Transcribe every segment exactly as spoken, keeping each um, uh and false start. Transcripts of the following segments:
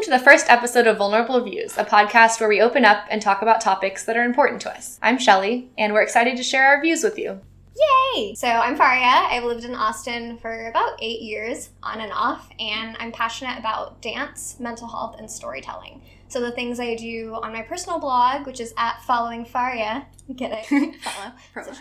to the first episode of Vulnerable Views, a podcast where we open up and talk about topics that are important to us. I'm Shelly, and we're excited to share our views with you. Yay! So I'm Faria. I've lived in Austin for about eight years, on and off, and I'm passionate about dance, mental health, and storytelling. So the things I do on my personal blog, which is at Following Faria, get it? Follow.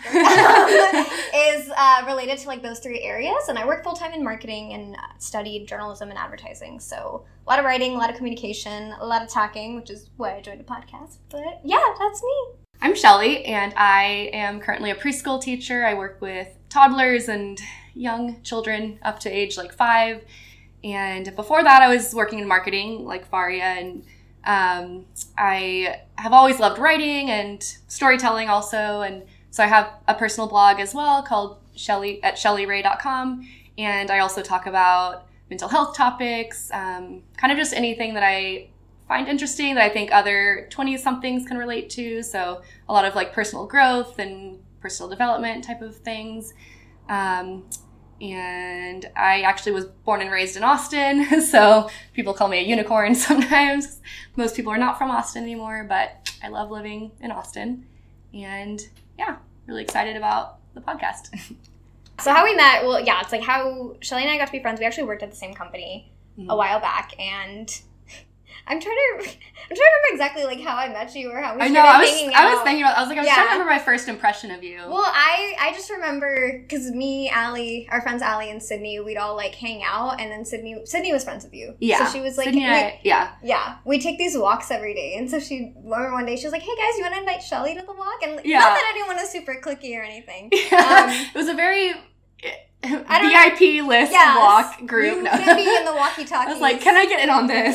is uh, related to like those three areas, and I work full-time in marketing and studied journalism and advertising. So a lot of writing, a lot of communication, a lot of talking, which is why I joined a podcast. But yeah, that's me. I'm Shelly, and I am currently a preschool teacher. I work with toddlers and young children up to age like five. And before that, I was working in marketing like Faria, and um, I have always loved writing and storytelling also. And so I have a personal blog as well called Shelly at shelly ray dot com. And I also talk about mental health topics, um, kind of just anything that I find interesting that I think other twenty-somethings can relate to. So a lot of like personal growth and personal development type of things. Um, and I actually was born and raised in Austin, so people call me a unicorn sometimes. Most people are not from Austin anymore, but I love living in Austin. And yeah, really excited about the podcast. So how we met, well, yeah, it's like how Shelly and I got to be friends. We actually worked at the same company mm-hmm. a while back, and I'm trying to, I'm trying to remember exactly like how I met you or how we started I know, I was, hanging out. I was thinking about, I was like, I was yeah. trying to remember my first impression of you. Well, I, I just remember, because me, Allie, our friends Allie and Sydney, we'd all like hang out, and then Sydney, Sydney was friends with you. Yeah. So she was like, Sydney and I, yeah. Yeah. We take these walks every day, and so she, remember one day, she was like, hey guys, you want to invite Shelly to the walk? And yeah. not that anyone was super cliquey or anything. Yeah. Um, it was a very V I P list yes, walk group. You no. can be in the walkie-talkie. I was like, can I get in on this?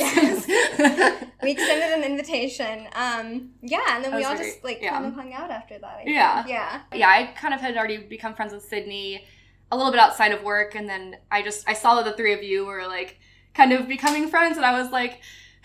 Yes. We extended an invitation. Um, yeah, and then we all very, just like yeah. kind of hung out after that. I yeah. Think. Yeah. Yeah, I kind of had already become friends with Sydney a little bit outside of work, and then I just, I saw that the three of you were like kind of becoming friends, and I was like,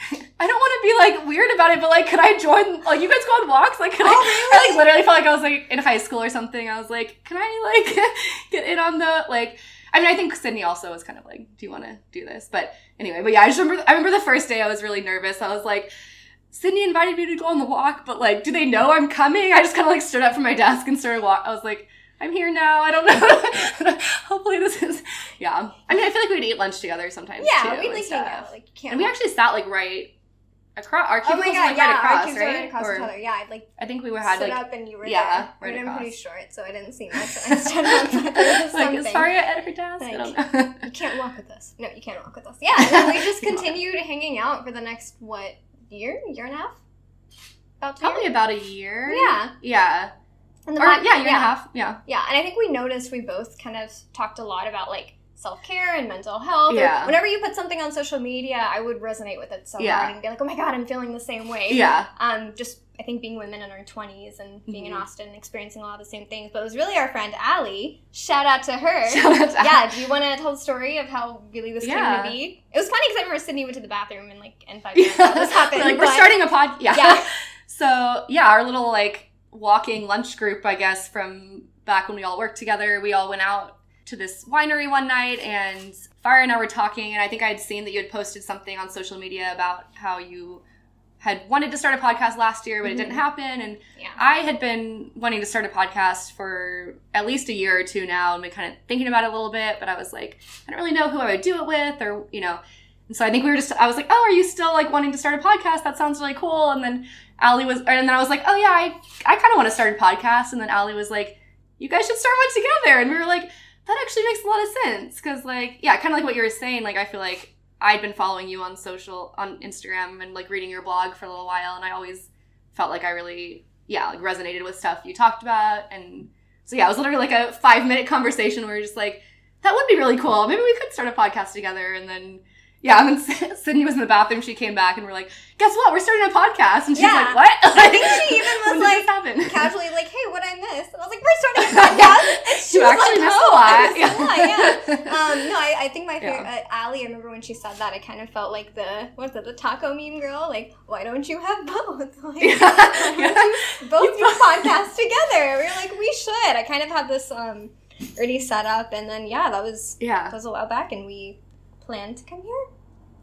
I don't want to be like weird about it, but like, could I join, like, you guys go on walks? Like, could oh, I, really? I like literally felt like I was like in high school or something. I was like, can I like get in on the, like, I mean, I think Sydney also was kind of like, do you want to do this? But anyway, but yeah, I just remember, I remember the first day I was really nervous. I was like, Sydney invited me to go on the walk, but like, do they know I'm coming? I just kind of like stood up from my desk and started walk. I was like, I'm here now. I don't know. Hopefully this is, yeah. I mean, I feel like we'd eat lunch together sometimes yeah, too. we'd like hang out. Like, can't and we actually sat like right across, our oh cubicles my God, were like yeah, right across, our cubicles right? were right across or, each other. Yeah, I'd like I think we were had stood like, up and you were yeah, there. right I mean, I'm across. pretty short, so I didn't see much when I stood up. But there was like, is something. Faria at her desk? Like, I don't know. You can't walk with us. No, you can't walk with us. Yeah, and then we just continued hanging out for the next, what, year? Year and a half? About two Probably years? about a year. Yeah. Yeah. And the Or, back- yeah, year yeah. and a half. Yeah. Yeah, and I think we noticed we both kind of talked a lot about, like, self-care and mental health. Yeah. Or whenever you put something on social media, I would resonate with it so Yeah. hard and be like, oh my God, I'm feeling the same way. Yeah. Um, just, I think being women in our twenties and being Mm-hmm. in Austin and experiencing a lot of the same things. But it was really our friend Allie. Shout out to her. Shout out to Yeah, do you want to tell the story of how really this Yeah. came to be? It was funny because I remember Sydney went to the bathroom and like in five minutes how this happened. Like, we're but- starting a pod. Yeah. Yeah. So, yeah, our little, like, walking lunch group, I guess, from back when we all worked together, we all went out to this winery one night, and Faria and I were talking, and I think I had seen that you had posted something on social media about how you had wanted to start a podcast last year, but mm-hmm. it didn't happen, and yeah. I had been wanting to start a podcast for at least a year or two now, and been kind of thinking about it a little bit, but I was like, I don't really know who I would do it with, or, you know, and so I think we were just, I was like, oh, are you still, like, wanting to start a podcast? That sounds really cool, and then Allie was, and then I was like, oh yeah, I, I kind of want to start a podcast, and then Allie was like, you guys should start one together, and we were like, that actually makes a lot of sense, because, like, yeah, kind of like what you were saying, like, I feel like I'd been following you on social, on Instagram, and, like, reading your blog for a little while, and I always felt like I really, yeah, like, resonated with stuff you talked about, and so, yeah, it was literally, like, a five-minute conversation where we were just like, that would be really cool, maybe we could start a podcast together, and then, yeah, and then Sydney was in the bathroom, she came back, and we're like, guess what, we're starting a podcast, and she's Yeah. like, what? I think she even when was did this like, happen? casually like, hey, what I missed? And I was like, we're starting a podcast. And she You was actually like, missed oh, a lot. I missed a lot, yeah. Um, no, I, I think my favorite, Yeah. uh, Allie, I remember when she said that, I kind of felt like the, what was it, the taco meme girl? Like, why don't you have both? Like, Yeah. why don't you both do podcasts together? We were like, we should. I kind of had this um already set up, and then, yeah, that was, Yeah. that was a while back, and we planned to come here.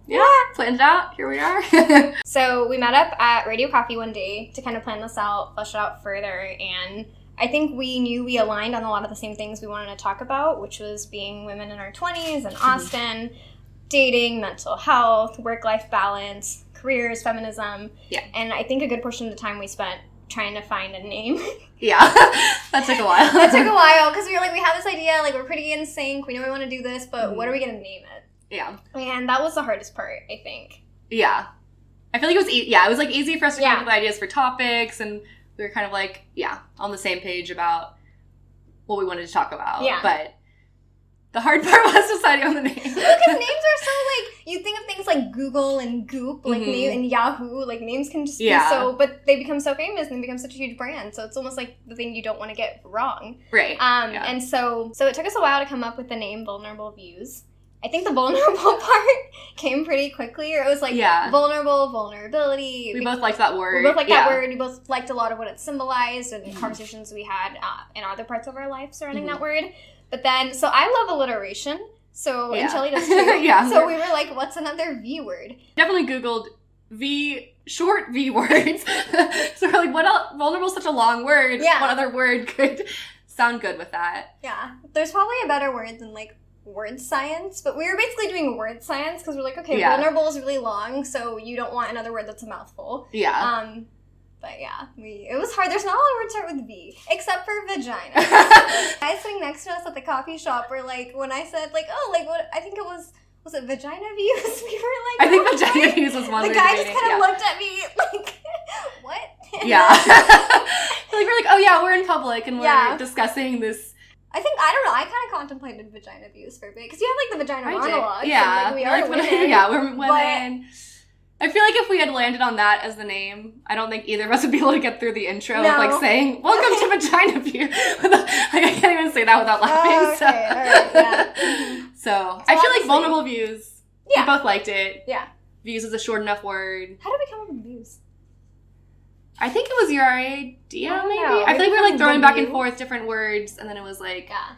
Yeah, planned it out. Here we are. So we met up at Radio Coffee one day to kind of plan this out, flesh it out further, and I think we knew we aligned on a lot of the same things we wanted to talk about, which was being women in our twenties in Austin, mm-hmm. dating, mental health, work-life balance, careers, feminism. Yeah. And I think a good portion of the time we spent trying to find a name. Yeah. That took a while. That took a while because we were like, we have this idea, like we're pretty in sync, we know we want to do this, but mm-hmm. what are we going to name it? Yeah. And that was the hardest part, I think. Yeah. I feel like it was, e- yeah, it was like easy for us to yeah. come up with ideas for topics, and we were kind of like, yeah, on the same page about what we wanted to talk about. Yeah. But the hard part was deciding on the name. Because names are so, like, you think of things like Google and Goop, like, mm-hmm. name, and Yahoo, like, names can just yeah. be so, but they become so famous and they become such a huge brand, so it's almost like the thing you don't want to get wrong. Right. Um, yeah. And so, so it took us a while to come up with the name Vulnerable Views. I think the vulnerable part came pretty quickly, or it was like yeah. vulnerable, vulnerability. We, we both liked that word. We both liked yeah. that word. We both liked a lot of what it symbolized and mm-hmm. conversations we had uh, in other parts of our life surrounding mm-hmm. that word. But then, so I love alliteration. So, yeah. and Shelly does too. yeah. So we were like, what's another V word? Definitely Googled V, short V words. So we're like, what else? Vulnerable is such a long word. Yeah. What other word could sound good with that? Yeah. There's probably a better word than like word science, but we were basically doing word science because we're like, okay, yeah. vulnerable is really long, so you don't want another word that's a mouthful. Yeah. Um, but yeah, we it was hard. There's not a lot of words that start with V, except for vagina. Guys sitting next to us at the coffee shop were like, when I said like, oh, like what? I think it was was it vagina views? We were like, I think oh, vagina right? views was one. The guy just kind of yeah. looked at me like, what? Yeah. Like we're like, oh yeah, we're in public and we're yeah. discussing this. I think, I don't know, I kind of contemplated vagina views for a bit, because you have, like, the vagina I monologue. Yeah. And, like, we are like, women. Yeah, we're women. But, I feel like if we had landed on that as the name, I don't think either of us would be able to get through the intro no. of, like, saying, welcome to Vagina View. Like, I can't even say that without laughing. Oh, okay, so. all right, yeah. So, so I feel like vulnerable views, yeah. we both liked it. Yeah. Views is a short enough word. How did we come up with views? I think it was your idea, I maybe? know. I feel like we were, like, throwing W. back and forth different words, and then it was, like... Yeah.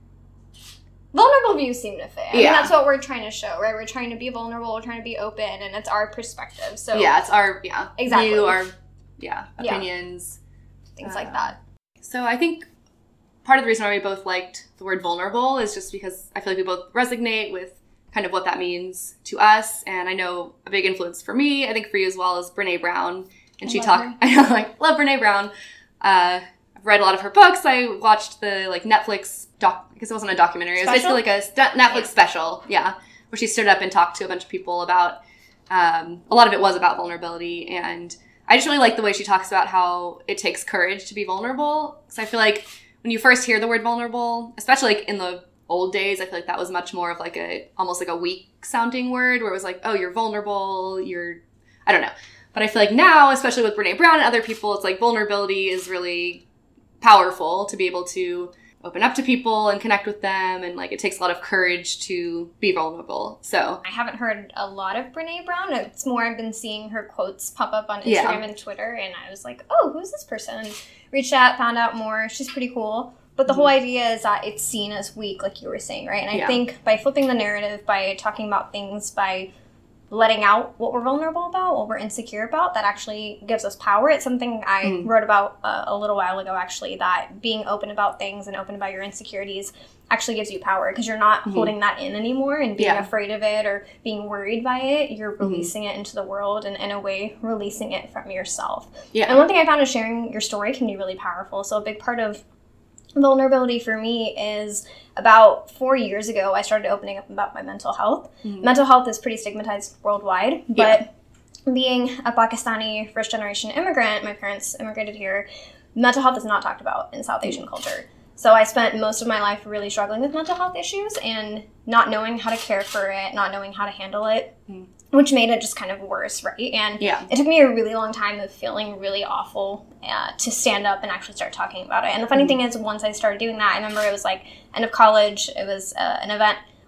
Vulnerable views seem to fit. I yeah. mean, that's what we're trying to show, right? We're trying to be vulnerable, we're trying to be open, and it's our perspective. So yeah, it's our, yeah, exactly. view, our, yeah, opinions. Yeah. Things uh, like that. So I think part of the reason why we both liked the word vulnerable is just because I feel like we both resonate with kind of what that means to us. And I know a big influence for me, I think for you as well, is Brene Brown. And I she talked, I know, like, love Brene Brown. Uh, I've read a lot of her books. I watched the, like, Netflix doc, because it wasn't a documentary. It was special? basically like a st- Netflix yeah. special, yeah, where she stood up and talked to a bunch of people about, um, a lot of it was about vulnerability. And I just really like the way she talks about how it takes courage to be vulnerable. Because I feel like when you first hear the word vulnerable, especially, like, in the old days, I feel like that was much more of, like, a, almost like a weak-sounding word, where it was like, oh, you're vulnerable, you're, I don't know. But I feel like now, especially with Brene Brown and other people, it's like vulnerability is really powerful to be able to open up to people and connect with them. And like, it takes a lot of courage to be vulnerable. So I haven't heard a lot of Brene Brown. It's more I've been seeing her quotes pop up on Instagram yeah. and Twitter. And I was like, oh, who's this person? Reached out, found out more. She's pretty cool. But the mm-hmm. whole idea is that it's seen as weak, like you were saying, right? And I yeah. think by flipping the narrative, by talking about things, by letting out what we're vulnerable about, what we're insecure about, that actually gives us power. It's something I mm. wrote about uh, a little while ago, actually, that being open about things and open about your insecurities actually gives you power, because you're not mm-hmm. holding that in anymore and being yeah. afraid of it or being worried by it. You're releasing mm-hmm. it into the world and, in a way, releasing it from yourself. Yeah. And one thing I found is sharing your story can be really powerful. So a big part of vulnerability for me is about four years ago, I started opening up about my mental health. Mm-hmm. Mental health is pretty stigmatized worldwide, but yeah. being a Pakistani first-generation immigrant, my parents immigrated here, mental health is not talked about in South Asian culture. So I spent most of my life really struggling with mental health issues and not knowing how to care for it, not knowing how to handle it, mm. which made it just kind of worse, right? And yeah. it took me a really long time of feeling really awful uh, to stand up and actually start talking about it. And the funny mm. thing is, once I started doing that, I remember it was like end of college, it was uh, an event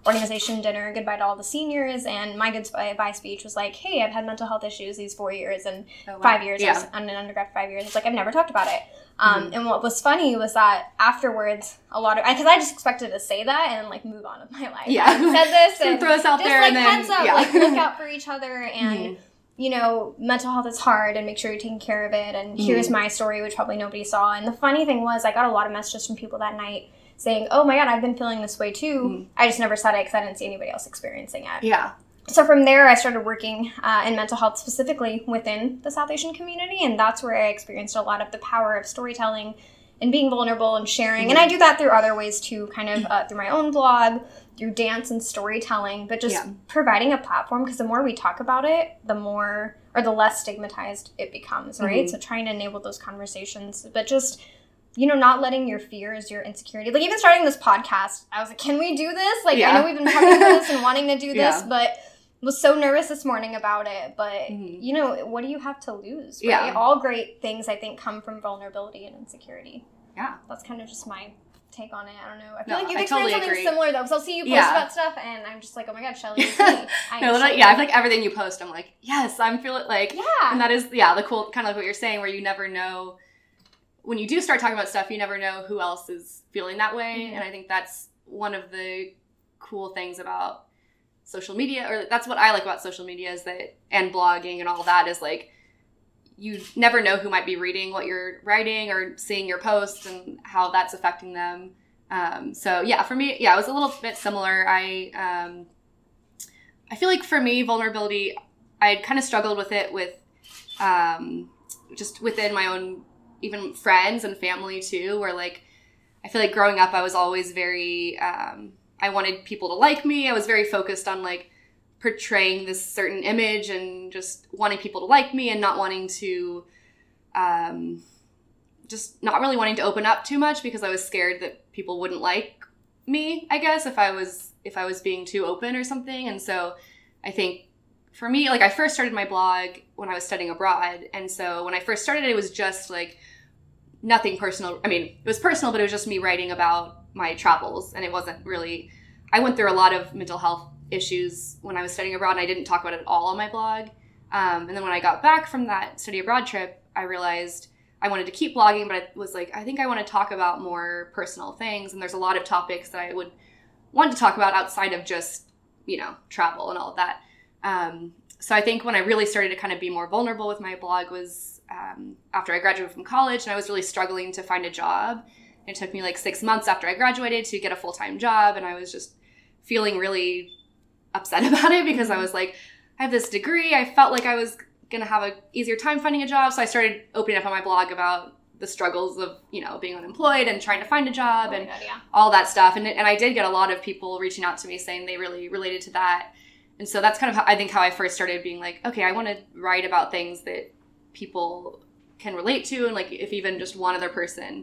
organization dinner, goodbye to all the seniors, and my goodbye speech was like, hey, I've had mental health issues these four years and oh, wow. five years. Yeah. I was on an undergrad for five years. It's like, I've never talked about it. Um, mm-hmm. And what was funny was that afterwards, a lot of, because I just expected to say that and like move on with my life. Yeah. I said this and throw us out just there like and then, heads up, yeah. like look out for each other and, mm-hmm. you know, mental health is hard and make sure you're taking care of it. And mm-hmm. here's my story, which probably nobody saw. And the funny thing was I got a lot of messages from people that night saying, oh my God, I've been feeling this way too. Mm-hmm. I just never said it because I didn't see anybody else experiencing it. Yeah. So from there, I started working uh, in mental health specifically within the South Asian community. And that's where I experienced a lot of the power of storytelling and being vulnerable and sharing. Mm-hmm. And I do that through other ways too, kind of uh, through my own blog, through dance and storytelling, but just yeah. providing a platform, because the more we talk about it, the more, or the less stigmatized it becomes, right? Mm-hmm. So trying to enable those conversations, but just, you know, not letting your fears, your insecurity, like even starting this podcast, I was like, can we do this? Like, yeah. I know we've been talking about this and wanting to do this, yeah. but was so nervous this morning about it. But, mm-hmm. you know, what do you have to lose, right? Yeah. All great things, I think, come from vulnerability and insecurity. Yeah. That's kind of just my take on it. I don't know. I feel no, like you've I experienced totally something agree. similar, though, because I'll see you post yeah. about stuff, and I'm just like, oh my God, Shelly, it's me. I no, Shelly. Yeah, I feel like everything you post, I'm like, yes, I'm feeling like, yeah. And that is, yeah, the cool, kind of like what you're saying, where you never know, when you do start talking about stuff, you never know who else is feeling that way. Mm-hmm. And I think that's one of the cool things about social media, or that's what I like about social media, is that, and blogging and all that, is like, you never know who might be reading what you're writing or seeing your posts and how that's affecting them. Um, so yeah, for me, yeah, it was a little bit similar. I, um, I feel like for me, vulnerability, I had kind of struggled with it with, um, just within my own, even friends and family too, where like, I feel like growing up, I was always very, um, I wanted people to like me. I was very focused on like portraying this certain image and just wanting people to like me and not wanting to, um, just not really wanting to open up too much, because I was scared that people wouldn't like me, I guess, if I was, if I was being too open or something. And so I think for me, like I first started my blog when I was studying abroad. And so when I first started, it was just like nothing personal. I mean, it was personal, but it was just me writing about my travels. And it wasn't really, I went through a lot of mental health issues when I was studying abroad, and I didn't talk about it at all on my blog. Um, and then when I got back from that study abroad trip, I realized I wanted to keep blogging, but I was like, I think I want to talk about more personal things. And there's a lot of topics that I would want to talk about outside of just, you know, travel and all of that. Um, so I think when I really started to kind of be more vulnerable with my blog was um, after I graduated from college, and I was really struggling to find a job. And it took me like six months after I graduated to get a full-time job. And I was just feeling really upset about it, because I was like, I have this degree. I felt like I was going to have an easier time finding a job. So I started opening up on my blog about the struggles of, you know, being unemployed and trying to find a job oh and God, yeah. all that stuff. And, and I did get a lot of people reaching out to me saying they really related to that. And so that's kind of how, I think how I first started being like, okay, I want to write about things that people can relate to. And like, if even just one other person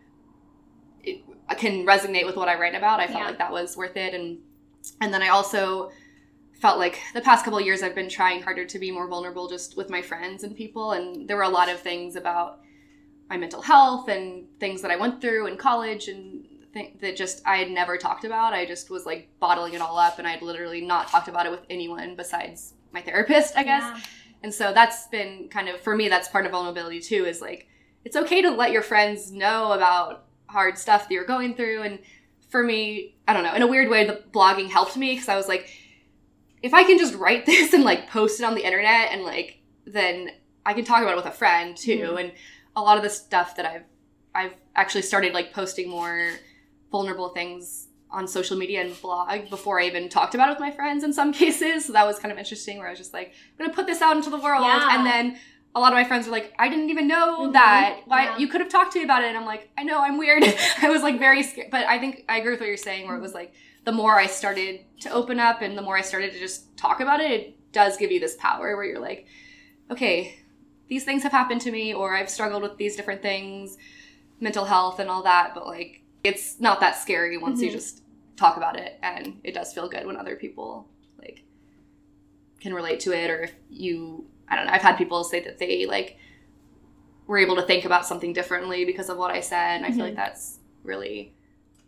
it, can resonate with what I write about, I felt yeah. like that was worth it. And, and then I also felt like the past couple of years I've been trying harder to be more vulnerable just with my friends and people. And there were a lot of things about my mental health and things that I went through in college and th- that just I had never talked about. I just was like bottling it all up, and I'd literally not talked about it with anyone besides my therapist, I guess. Yeah. And so that's been kind of, for me, that's part of vulnerability too, is like, it's okay to let your friends know about hard stuff that you're going through. And for me, I don't know, in a weird way, the blogging helped me, because I was like, if I can just write this and like post it on the internet, and like, then I can talk about it with a friend too. Mm-hmm. And a lot of the stuff that I've, I've actually started like posting more vulnerable things on social media and blog before I even talked about it with my friends in some cases. So that was kind of interesting, where I was just like, I'm going to put this out into the world. Yeah. And then a lot of my friends were like, I didn't even know mm-hmm. that. Why yeah. you could have talked to me about it. And I'm like, I know, I'm weird. I was like very scared. But I think I agree with what you're saying, where it was like, the more I started to open up and the more I started to just talk about it, it does give you this power where you're like, okay, these things have happened to me, or I've struggled with these different things, mental health and all that. But like, it's not that scary once mm-hmm. you just talk about it. And it does feel good when other people like can relate to it. Or if you, I don't know, I've had people say that they like were able to think about something differently because of what I said. And I mm-hmm. feel like that's really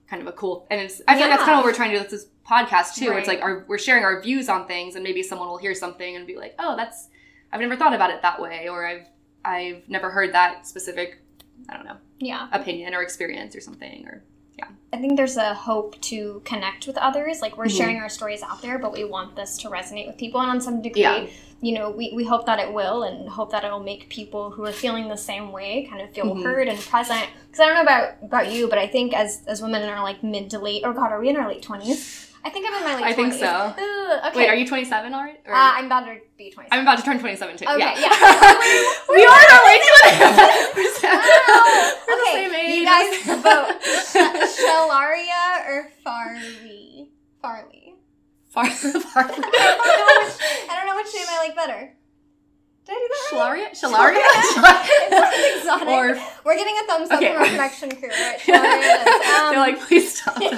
kind of a cool, and it's, I feel Yeah. like that's kind of what we're trying to do with this podcast too. Right. It's like our, we're sharing our views on things, and maybe someone will hear something and be like, oh, that's, I've never thought about it that way, or I've, I've never heard that specific, I don't know, Yeah. opinion or experience or something, or yeah. I think there's a hope to connect with others. Like, we're Mhm. sharing our stories out there, but we want this to resonate with people. And on some degree, Yeah. you know, we, we hope that it will, and hope that it'll make people who are feeling the same way kind of feel Mhm. heard and present. Because I don't know about, about you, but I think as, as women in our, like, mid to late, oh God, are we in our late twenties? I think I'm in my late I think twenties. so. Ugh, okay. Wait, are you twenty-seven already? Or- Uh, I'm about to be twenty-seven. I'm about to turn twenty-seven too. Okay, yeah. yeah. we are in our late twenties. We're the Oh, okay, same age. you guys vote. Sh- Shalaria or Farley? Farley. Far, far. I don't know which, I don't know which name I like better. Did I do that right? Shalaria? It's exotic. Or We're getting a thumbs up Okay. from our production crew, right? Shalaria is, um, they're like, please stop. yeah,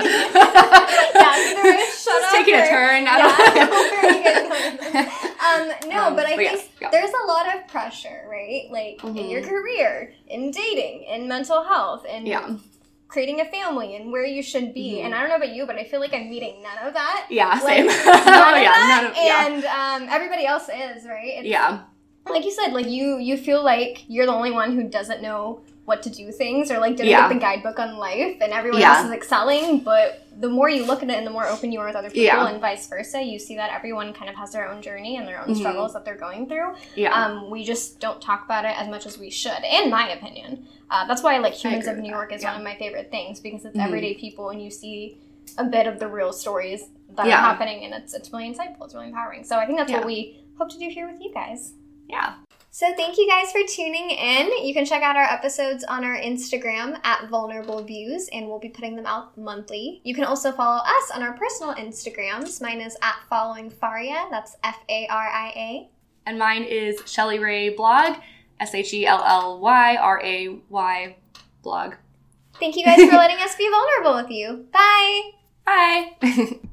either way, shut Just up taking or, a turn. I Yeah, don't very good. Um, no, Um, but I but think yes, yeah. there's a lot of pressure, right? Like in Mhm. your career, in dating, in mental health, in Yeah. creating a family, and where you should be. Mhm. And I don't know about you, but I feel like I'm meeting none of that. Yeah, Like, same. None oh of yeah, that, none of yeah. and um, everybody else is, right? It's, Yeah. like you said, like you you feel like you're the only one who doesn't know what to do things, or like didn't Yeah. get the guidebook on life, and everyone Yeah. else is excelling. But the more you look at it and the more open you are with other people, Yeah. and vice versa, you see that everyone kind of has their own journey and their own Mhm. struggles that they're going through. Yeah. Um, we just don't talk about it as much as we should, in my opinion. Uh, that's why like Humans agree of with New that, York is yeah. one of my favorite things, because it's Mhm. everyday people and you see a bit of the real stories that Yeah. are happening, and it's it's really insightful, it's really empowering. So I think that's Yeah. what we hope to do here with you guys. yeah. So thank you guys for tuning in. You can check out our episodes on our Instagram at Vulnerable Views, and we'll be putting them out monthly. You can also follow us on our personal Instagrams. Mine is at Following Faria. That's F A R I A. And mine is Shelly Ray Blog, S H E L L Y R A Y blog. Thank you guys for letting us be vulnerable with you. Bye! Bye.